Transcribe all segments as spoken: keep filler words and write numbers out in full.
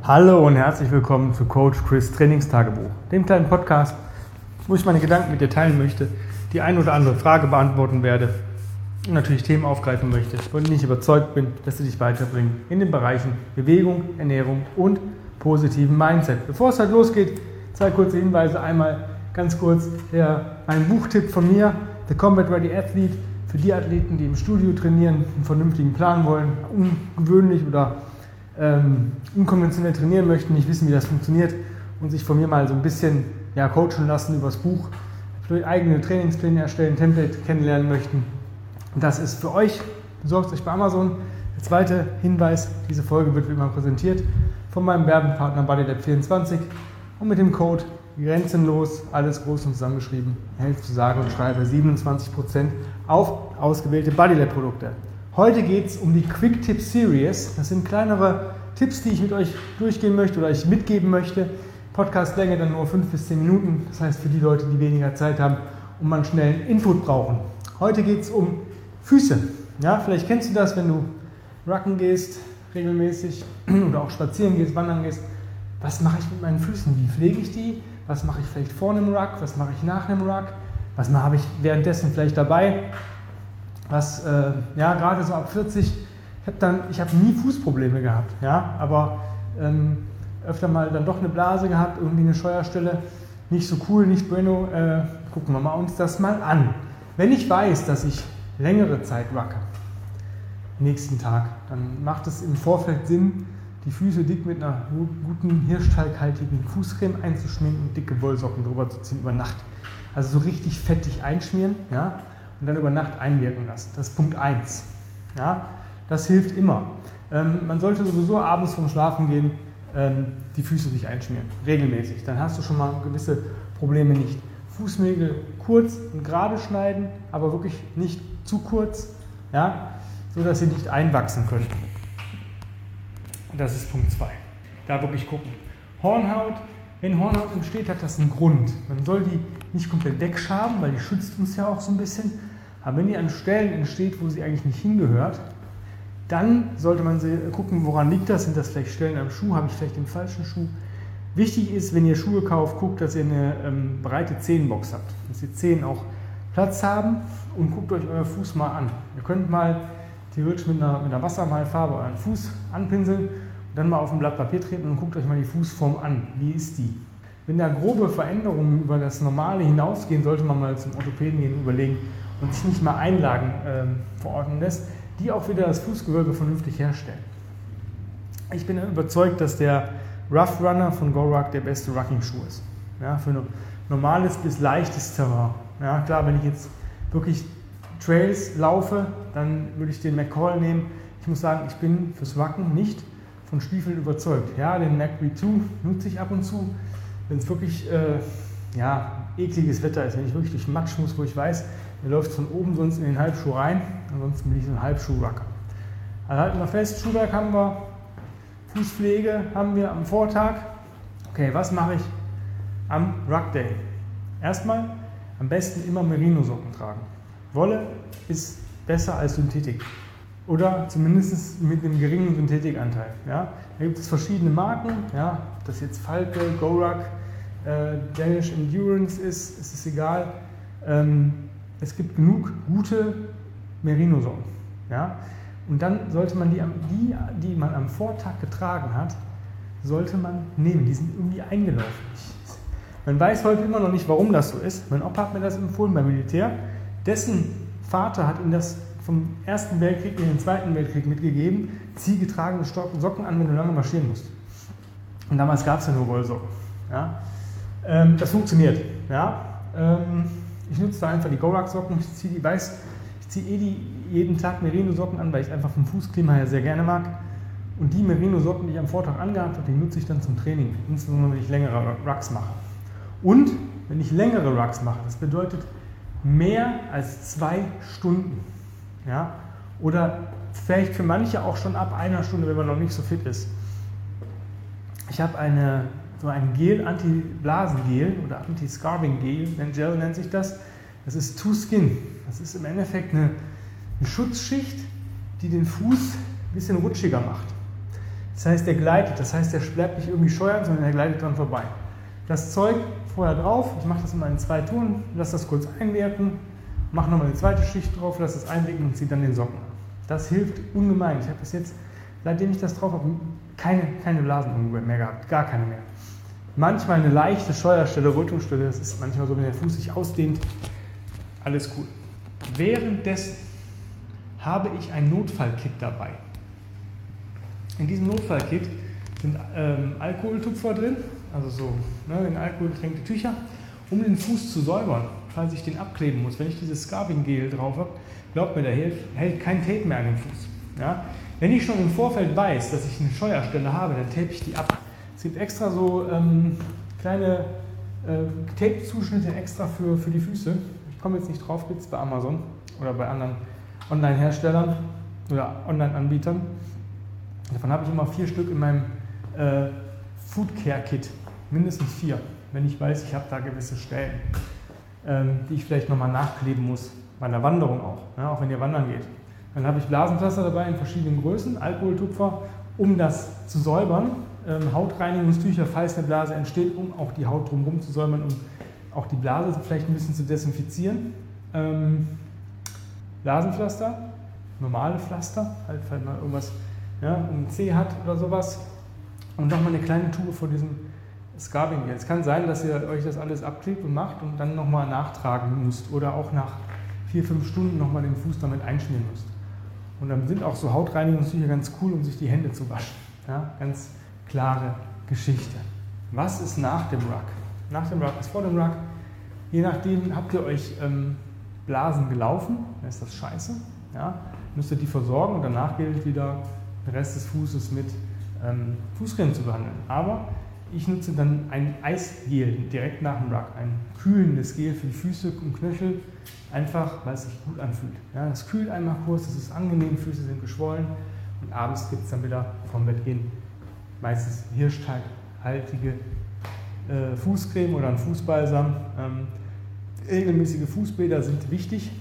Hallo und herzlich willkommen zu Coach Chris Trainingstagebuch, dem kleinen Podcast, wo ich meine Gedanken mit dir teilen möchte, die ein oder andere Frage beantworten werde und natürlich Themen aufgreifen möchte, von denen ich überzeugt bin, dass sie dich weiterbringen in den Bereichen Bewegung, Ernährung und positiven Mindset. Bevor es halt losgeht, zwei kurze Hinweise. Einmal ganz kurz der, ein Buchtipp von mir, The Combat Ready Athlete, für die Athleten, die im Studio trainieren, einen vernünftigen Plan wollen, ungewöhnlich oder ähm, unkonventionell trainieren möchten, nicht wissen, wie das funktioniert und sich von mir mal so ein bisschen ja, coachen lassen über das Buch, eigene Trainingspläne erstellen, Template kennenlernen möchten. Und das ist für euch. Besorgt euch bei Amazon. Der zweite Hinweis, diese Folge wird wie immer präsentiert von meinem Werbepartner BodyLab vierundzwanzig und mit dem Code Grenzenlos, alles groß und zusammengeschrieben, erhältst du sage und schreibe siebenundzwanzig Prozent auf ausgewählte BodyLab-Produkte. Heute geht es um die Quick Tip Series. Das sind kleinere Tipps, die ich mit euch durchgehen möchte oder euch mitgeben möchte. Podcastlänge dann nur fünf bis zehn Minuten. Das heißt für die Leute, die weniger Zeit haben und mal einen schnellen Input brauchen. Heute geht es um Füße. Ja, vielleicht kennst du das, wenn du rucken gehst regelmäßig oder auch spazieren gehst, wandern gehst. Was mache ich mit meinen Füßen? Wie pflege ich die? Was mache ich vielleicht vor einem Ruck? Was mache ich nach einem Ruck? Was habe ich währenddessen vielleicht dabei? Was, äh, ja, gerade so ab vierzig, ich habe dann, ich habe nie Fußprobleme gehabt, ja, aber ähm, öfter mal dann doch eine Blase gehabt, irgendwie eine Scheuerstelle, nicht so cool, nicht bueno, äh, gucken wir mal uns das mal an. Wenn ich weiß, dass ich längere Zeit rucke, nächsten Tag, dann macht es im Vorfeld Sinn, die Füße dick mit einer guten hirschtalghaltigen Fußcreme einzuschminken und dicke Wollsocken drüber zu ziehen über Nacht. Also so richtig fettig einschmieren, ja, und dann über Nacht einwirken lassen. Das ist Punkt eins. Ja, das hilft immer. Ähm, man sollte sowieso abends vorm Schlafen gehen ähm, die Füße sich einschmieren, regelmäßig. Dann hast du schon mal gewisse Probleme nicht. Fußnägel kurz und gerade schneiden, aber wirklich nicht zu kurz, ja, so dass sie nicht einwachsen können. Das ist Punkt zwei. Da wirklich gucken. Hornhaut, wenn Hornhaut entsteht, hat das einen Grund. Man soll die nicht komplett wegschaben, weil die schützt uns ja auch so ein bisschen. Aber wenn die an Stellen entsteht, wo sie eigentlich nicht hingehört, dann sollte man gucken, woran liegt das. Sind das vielleicht Stellen am Schuh? Habe ich vielleicht den falschen Schuh? Wichtig ist, wenn ihr Schuhe kauft, guckt, dass ihr eine ähm, breite Zehenbox habt. Dass die Zehen auch Platz haben und guckt euch euer Fuß mal an. Ihr könnt mal theoretisch mit einer, mit einer Wassermalfarbe euren Fuß anpinseln und dann mal auf ein Blatt Papier treten und guckt euch mal die Fußform an. Wie ist die? Wenn da grobe Veränderungen über das Normale hinausgehen, sollte man mal zum Orthopäden gehen und überlegen und sich nicht mal Einlagen ähm, verordnen lässt, die auch wieder das Fußgewölbe vernünftig herstellen. Ich bin überzeugt, dass der Rough Runner von GoRuck der beste Rucking-Schuh ist. Ja, für ein normales bis leichtes Terrain. Ja, klar, wenn ich jetzt wirklich Trails laufe, dann würde ich den McCall nehmen. Ich muss sagen, ich bin fürs Rucken nicht von Stiefeln überzeugt. Ja, den Mac V zwei nutze ich ab und zu, wenn es wirklich äh, ja, ekliges Wetter ist, wenn ich wirklich durch Matsch muss, wo ich weiß, mir läuft von oben sonst in den Halbschuh rein, ansonsten bin ich so ein Halbschuh-Rucker. Also halten wir fest, Schuhwerk haben wir, Fußpflege haben wir am Vortag. Okay, was mache ich am Ruck Day? Erstmal am besten immer Merino-Socken tragen. Wolle ist besser als Synthetik oder zumindest mit einem geringen Synthetikanteil. Ja? Da gibt es verschiedene Marken, ja? Ob das jetzt Falke, GoRuck, äh, Danish Endurance ist, ist es egal. Ähm, es gibt genug gute Merino-Socken. Ja? Und dann sollte man die, die, die man am Vortag getragen hat, sollte man nehmen. Die sind irgendwie eingelaufen. Man weiß heute immer noch nicht, warum das so ist. Mein Opa hat mir das empfohlen beim Militär. Dessen Vater hat ihm das vom Ersten Weltkrieg in den Zweiten Weltkrieg mitgegeben. Zieh getragene Socken an, wenn du lange marschieren musst. Und damals gab es ja nur Wollsocken. Ja? Ähm, das funktioniert. Ja? Ähm, ich nutze da einfach die GoRuck-Socken. Ich ziehe die, weiß, ich ziehe eh die jeden Tag Merino-Socken an, weil ich es einfach vom Fußklima her sehr gerne mag. Und die Merino-Socken, die ich am Vortag angehabt habe, die nutze ich dann zum Training. Insbesondere, wenn ich längere Rucks mache. Und wenn ich längere Rucks mache, das bedeutet mehr als zwei Stunden. Ja? Oder vielleicht für manche auch schon ab einer Stunde, wenn man noch nicht so fit ist. Ich habe eine, so ein Gel, Anti-Blasen-Gel oder Anti-Scarving-Gel, Gel nennt sich das. Das ist Two Skin. Das ist im Endeffekt eine, eine Schutzschicht, die den Fuß ein bisschen rutschiger macht. Das heißt, der gleitet, das heißt, der bleibt nicht irgendwie scheuern, sondern der gleitet dran vorbei. Das Zeug vorher drauf, ich mache das immer in zwei Touren, lasse das kurz einwirken, mache nochmal eine zweite Schicht drauf, lasse es einwirken und ziehe dann den Socken an. Das hilft ungemein. Ich habe bis jetzt, seitdem ich das drauf habe, keine, keine Blasen mehr gehabt, gar keine mehr. Manchmal eine leichte Scheuerstelle, Rötungsstelle, das ist manchmal so, wenn der Fuß sich ausdehnt, alles cool. Währenddessen habe ich ein Notfallkit dabei. In diesem Notfallkit sind ähm, Alkoholtupfer drin, also so ne, in Alkohol getränkte Tücher, um den Fuß zu säubern, falls ich den abkleben muss. Wenn ich dieses Scrubbing-Gel drauf habe, glaubt mir, da hält, hält kein Tape mehr an den Fuß. Ja? Wenn ich schon im Vorfeld weiß, dass ich eine Scheuerstelle habe, dann tape ich die ab. Es gibt extra so ähm, kleine äh, Tape-Zuschnitte extra für, für die Füße. Ich komme jetzt nicht drauf, gibt es bei Amazon oder bei anderen Online-Herstellern oder Online-Anbietern. Davon habe ich immer vier Stück in meinem äh, Food Care Kit, mindestens vier, wenn ich weiß, ich habe da gewisse Stellen, ähm, die ich vielleicht nochmal nachkleben muss, bei einer Wanderung auch, ja, auch wenn ihr wandern geht. Dann habe ich Blasenpflaster dabei in verschiedenen Größen, Alkoholtupfer, um das zu säubern, ähm, Hautreinigungstücher, falls eine Blase entsteht, um auch die Haut drumherum zu säubern und auch die Blase vielleicht ein bisschen zu desinfizieren. Ähm, Blasenpflaster, normale Pflaster, halt, falls man irgendwas ja, ein Zeh hat oder sowas. Und nochmal eine kleine Tube von diesem Scrubbing. Es kann sein, dass ihr euch das alles abklebt und macht und dann nochmal nachtragen müsst oder auch nach vier, fünf Stunden nochmal den Fuß damit einschmieren müsst. Und dann sind auch so Hautreinigungstücher ganz cool, um sich die Hände zu waschen. Ja, ganz klare Geschichte. Was ist nach dem Ruck? Nach dem Ruck ist vor dem Ruck. Je nachdem habt ihr euch ähm, Blasen gelaufen, dann ist das scheiße. Ja, müsst ihr die versorgen und danach gilt wieder den Rest des Fußes mit ähm, Fußcreme zu behandeln. Aber ich nutze dann ein Eisgel direkt nach dem Ruck, ein kühlendes Gel für die Füße und Knöchel, einfach weil es sich gut anfühlt. Ja, das kühlt einmal kurz, das ist angenehm, Füße sind geschwollen und abends gibt es dann wieder vom Bett gehen meistens hirschteighaltige äh, Fußcreme oder ein Fußbalsam. Ähm, regelmäßige Fußbäder sind wichtig.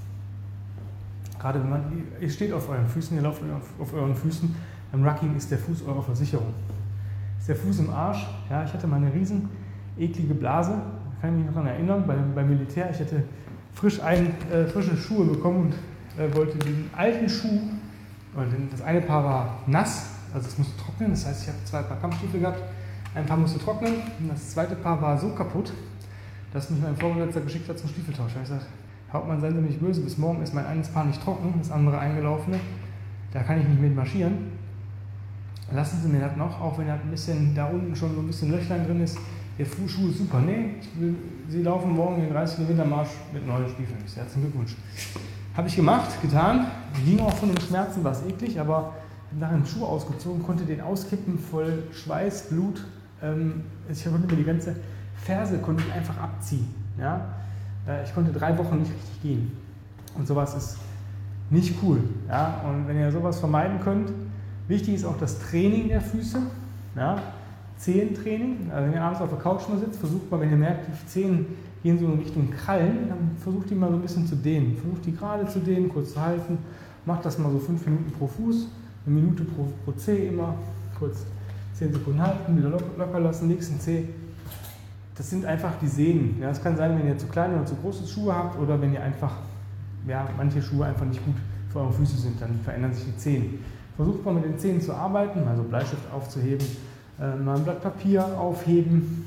Gerade wenn man, ihr steht auf euren Füßen, ihr lauft auf, auf euren Füßen, beim Rucking ist der Fuß eure Versicherung. Ist der Fuß im Arsch? Ja, ich hatte mal eine riesen eklige Blase, da kann ich mich noch daran erinnern, beim, beim Militär. Ich hatte frisch ein, äh, frische Schuhe bekommen und äh, wollte den alten Schuh, oder den, das eine Paar war nass, also es musste trocknen, das heißt, ich habe zwei Paar Kampfstiefel gehabt, ein Paar musste trocknen und das zweite Paar war so kaputt, dass mich mein Vorgesetzter geschickt hat zum Stiefeltausch. Ich habe gesagt, Hauptmann, seien Sie nicht böse, bis morgen ist mein eines Paar nicht trocken, das andere eingelaufene, da kann ich nicht mit marschieren. Lassen Sie mir das noch, auch wenn da ein bisschen da unten schon so ein bisschen Löchlein drin ist. Der Fußschuh ist super. Nee, ich will, Sie laufen morgen den dreißig Kilometer Marsch mit neuen Stiefeln. Herzlichen Glückwunsch. Habe ich gemacht, getan. Ging auch von den Schmerzen, war es eklig, aber nachher den Schuh ausgezogen, konnte den auskippen, voll Schweiß, Blut. Ähm, ich konnte mir die ganze Ferse konnte ich einfach abziehen. Ja? Ich konnte drei Wochen nicht richtig gehen. Und sowas ist nicht cool. Ja? Und wenn ihr sowas vermeiden könnt, wichtig ist auch das Training der Füße, ja, Zehentraining. Also wenn ihr abends auf der Couch mal sitzt, versucht mal, wenn ihr merkt, die Zehen gehen so in Richtung Krallen, dann versucht die mal so ein bisschen zu dehnen. Versucht die gerade zu dehnen, kurz zu halten. Macht das mal so fünf Minuten pro Fuß, eine Minute pro, pro Zeh immer. Kurz zehn Sekunden halten, wieder locker, locker lassen, nächsten Zeh. Das sind einfach die Sehnen. Ja, das kann sein, wenn ihr zu kleine oder zu große Schuhe habt oder wenn ihr einfach, ja, manche Schuhe einfach nicht gut für eure Füße sind, dann verändern sich die Zehen. Versucht mal mit den Zähnen zu arbeiten, also Bleistift aufzuheben, äh, mal ein Blatt Papier aufheben,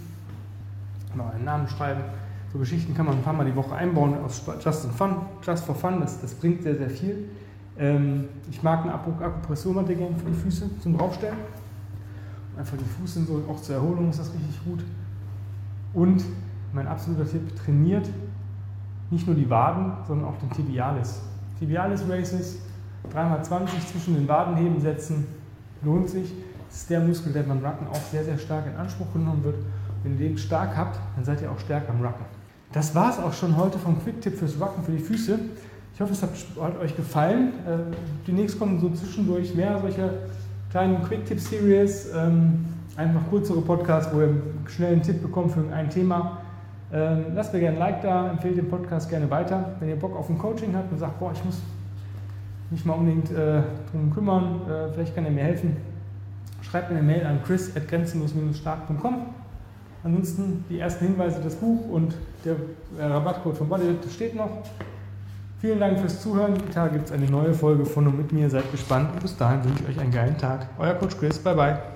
mal einen Namen schreiben. So Geschichten kann man ein paar Mal die Woche einbauen aus Just, fun, just for Fun, das, das bringt sehr, sehr viel. Ähm, ich mag eine Akupressurmatte gerne für die Füße zum Draufstellen. Einfach die Fußsensoren, auch zur Erholung ist das richtig gut. Und mein absoluter Tipp, trainiert nicht nur die Waden, sondern auch den Tibialis. Tibialis Races, drei mal zwanzig zwischen den Wadenheben setzen, lohnt sich. Das ist der Muskel, der beim Rucken auch sehr, sehr stark in Anspruch genommen wird. Wenn ihr den stark habt, dann seid ihr auch stärker am Rucken. Das war es auch schon heute vom Quick-Tipp fürs Rucken für die Füße. Ich hoffe, es hat, hat euch gefallen. Demnächst kommen so zwischendurch mehr solcher kleinen Quick-Tip-Series. Ähm, einfach kürzere Podcasts, wo ihr schnell einen Tipp bekommt für ein Thema. Ähm, lasst mir gerne ein Like da, empfehlt den Podcast gerne weiter. Wenn ihr Bock auf ein Coaching habt und sagt, boah, ich muss mich mal unbedingt äh, drum kümmern, äh, vielleicht kann er mir helfen, schreibt mir eine Mail an chris at grenzenlos stark punkt com. Ansonsten die ersten Hinweise, das Buch und der Rabattcode von Bodylift steht noch. Vielen Dank fürs Zuhören. Die Tage gibt es eine neue Folge von und mit mir. Seid gespannt und bis dahin wünsche ich euch einen geilen Tag. Euer Coach Chris. Bye bye.